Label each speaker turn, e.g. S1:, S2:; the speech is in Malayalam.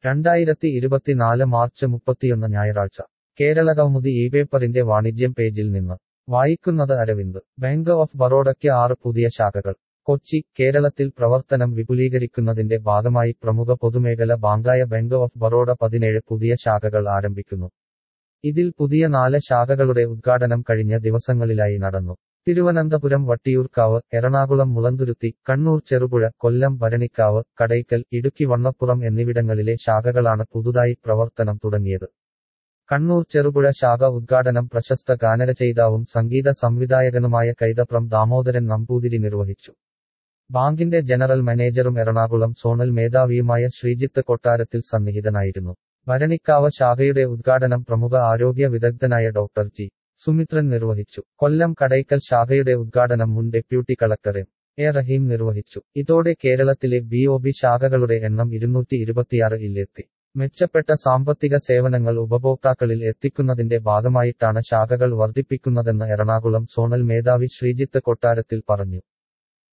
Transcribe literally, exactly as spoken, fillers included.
S1: രണ്ടായിരത്തി ഇരുപത്തിനാല് മാർച്ച് മുപ്പത്തിയൊന്ന് ഞായറാഴ്ച കേരളകൗമുദി ഈ പേപ്പറിന്റെ വാണിജ്യം പേജിൽ നിന്ന് വായിക്കുന്നത് അരവിന്ദ്. ബാങ്ക് ഓഫ് ബറോഡയ്ക്ക് ആറ് പുതിയ ശാഖകൾ. കൊച്ചി. കേരളത്തിൽ പ്രവർത്തനം വിപുലീകരിക്കുന്നതിന്റെ ഭാഗമായി പ്രമുഖ പൊതുമേഖല ബാങ്കായ ബാങ്ക് ഓഫ് ബറോഡ പതിനേഴ് പുതിയ ശാഖകൾ ആരംഭിക്കുന്നു. ഇതിൽ പുതിയ നാല് ശാഖകളുടെ ഉദ്ഘാടനം കഴിഞ്ഞ ദിവസങ്ങളിലായി നടന്നു. തിരുവനന്തപുരം വട്ടിയൂർക്കാവ്, എറണാകുളം മുളന്തുരുത്തി, കണ്ണൂർ ചെറുപുഴ, കൊല്ലം ഭരണിക്കാവ്, കടയ്ക്കൽ, ഇടുക്കി വണ്ണപ്പുറം എന്നിവിടങ്ങളിലെ ശാഖകളാണ് പുതുതായി പ്രവർത്തനം തുടങ്ങിയത്. കണ്ണൂർ ചെറുപുഴ ശാഖ ഉദ്ഘാടനം പ്രശസ്ത ഗാനരചയിതാവും സംഗീത സംവിധായകനുമായ കൈതപ്രം ദാമോദരൻ നമ്പൂതിരി നിർവഹിച്ചു. ബാങ്കിന്റെ ജനറൽ മാനേജറും എറണാകുളം സോണൽ മേധാവിയുമായ ശ്രീജിത്ത് കൊട്ടാരത്തിൽ സന്നിഹിതനായിരുന്നു. ഭരണിക്കാവ് ശാഖയുടെ ഉദ്ഘാടനം പ്രമുഖ ആരോഗ്യ വിദഗ്ധനായ ഡോക്ടർ ജി സുമിത്രൻ നിർവഹിച്ചു. കൊല്ലം കടയ്ക്കൽ ശാഖയുടെ ഉദ്ഘാടനം മുൻ deputy collector M A Rahim നിർവഹിച്ചു. ഇതോടെ കേരളത്തിലെ ബി ഒ ബി ശാഖകളുടെ എണ്ണം ഇരുന്നൂറ്റി ഇരുപത്തിയാറ് ഇൽ എത്തി. മെച്ചപ്പെട്ട സാമ്പത്തിക സേവനങ്ങൾ ഉപഭോക്താക്കളിൽ എത്തിക്കുന്നതിന്റെ ഭാഗമായിട്ടാണ് ശാഖകൾ വർദ്ധിപ്പിക്കുന്നതെന്ന് എറണാകുളം സോണൽ മേധാവി ശ്രീജിത്ത് കൊട്ടാരത്തിൽ പറഞ്ഞു.